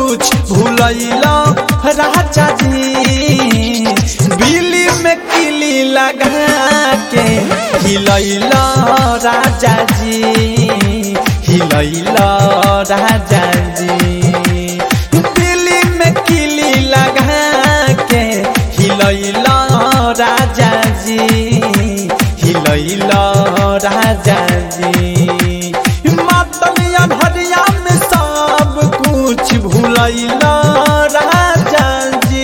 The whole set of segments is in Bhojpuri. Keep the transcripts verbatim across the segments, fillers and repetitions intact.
कुछ भूलैला राजा जी। बिल्ली में किली लगा के हिलैला राजा जी, हिलैला राजा जी। बिल्ली में किली लगा के हिलैला राजा जी, हिलैला राजा जी। मातलिया भरिया में सब कुछ भूलैला राजा जी।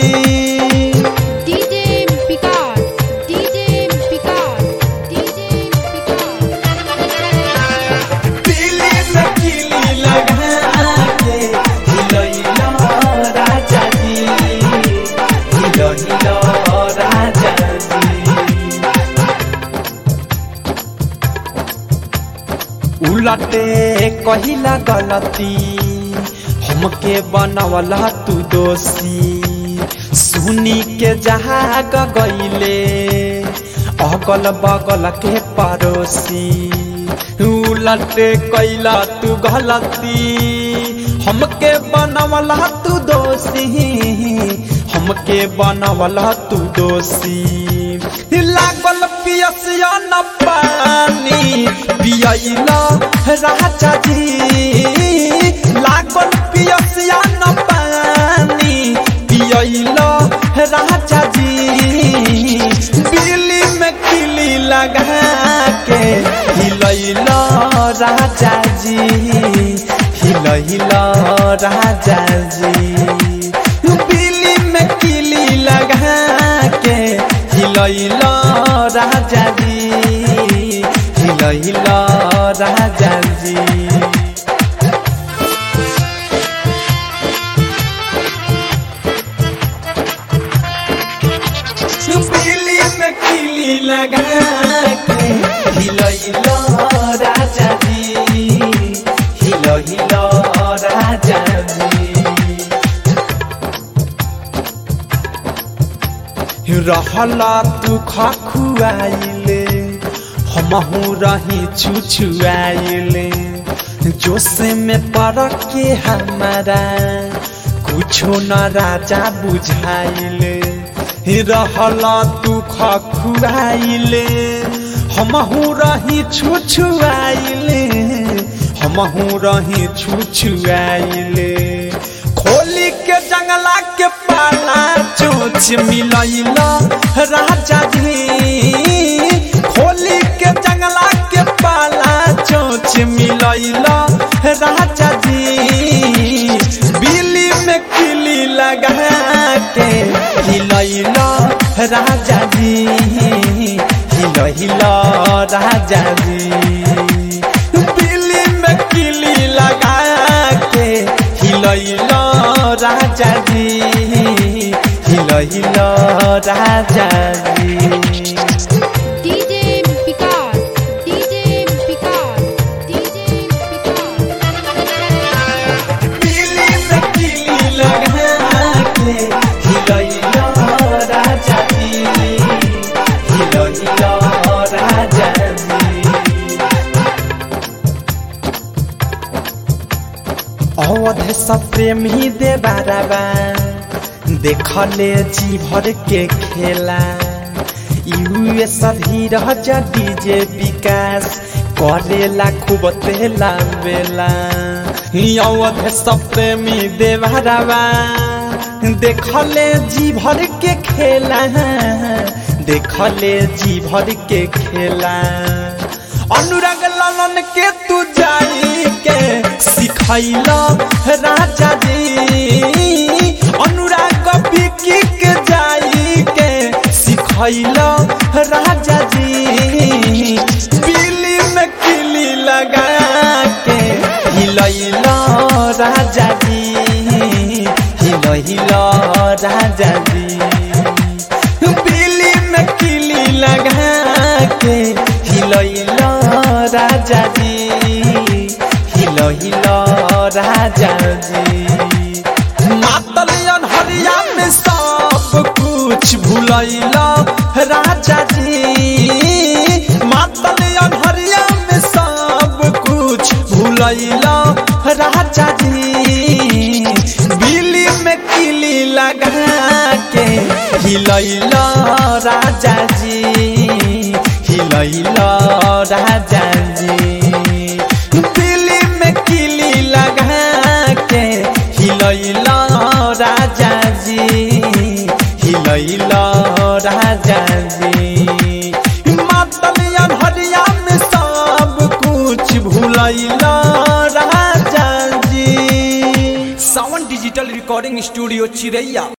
DJ Vikas, DJ Vikas, DJ Vikas. Delhi में किली लगा के हिलैला राजा जी, हिलैला राजा जी। उलटे कहिला गलती हमके बनवला तू दोषी, सुनी के जहाग गईले अगल बगल के पड़ोसी। उलटे कैला तू गलती हमके बनवला तू दोषी, हमके बनवला तू दोषी। लागल पियसिया न पानी पियैला राजा जी, लागल पियसिया न पानी पियैला राजा जी। बिल्ली में किली लगा के हिलैला राजा जी, हिलैला राजा जी। बिल्ली में किली लगा के हिलैला राजा जी, हिलैला राजा जी। बिल्ली में किली लगा के हिलैला राजा जी, हिलैला राजा जी। रहला तू खखुआइले हमहू रही छुछुआइले, जोश में पड़ के हमारा कुछो न राजा बुझाइले। रहला तू खखुआइले हमहू रही छुछुआइले, हमहू रही छुछुआइले। खोली के जंगला के पाला चोच मिलैला राजा जी, खोली के जंगला के पाला चोच मिलैला राजा जी। बिल्ली में किली लगा के हिलैला राजा जी, हिलैला राजा जी। बिल्ली में किली लगा के हिलैला राजा जी, हिलैला राजा जी। DJ Vikas, DJ Vikas, DJ Vikas. बिल्ली में किली लगा के हिलैला राजा जी, हिलैला राजा जी। अवध सब प्रेमी दे बाराबा देखले जी भर के खेला। यूएस धीरज डीजे विकास करेला खूब तेला बेला। अवध सब प्रेमी दे बाराबा देखले जी भर के खेला, देखले जी भर के खेला। अनुराग लालन के तू जाई के सिखैला राजा जी, अनुराग बिकी के जाई के सिखैला राजा जी। बिल्ली में किली लगा के हिलैला राजा जी, हिलैला राजा जी। बिल्ली में किली लगा के हिलैला राजा जी, हिलैला राजा जी। मातलियन हरिया में सब कुछ भूलैला राजा जी, मातलियन हरिया में सब कुछ भूलैला राजा जी। लगा के हिलैला राजा जी हिलैला राजा जी दिल्ली में किली लगा के हिलैला राजा जी हिलैला राजा जी मातलिया भरिया में सब कुछ भूलैला राजा जी। सावन डिजिटल रिकॉर्डिंग स्टूडियो चिरैया।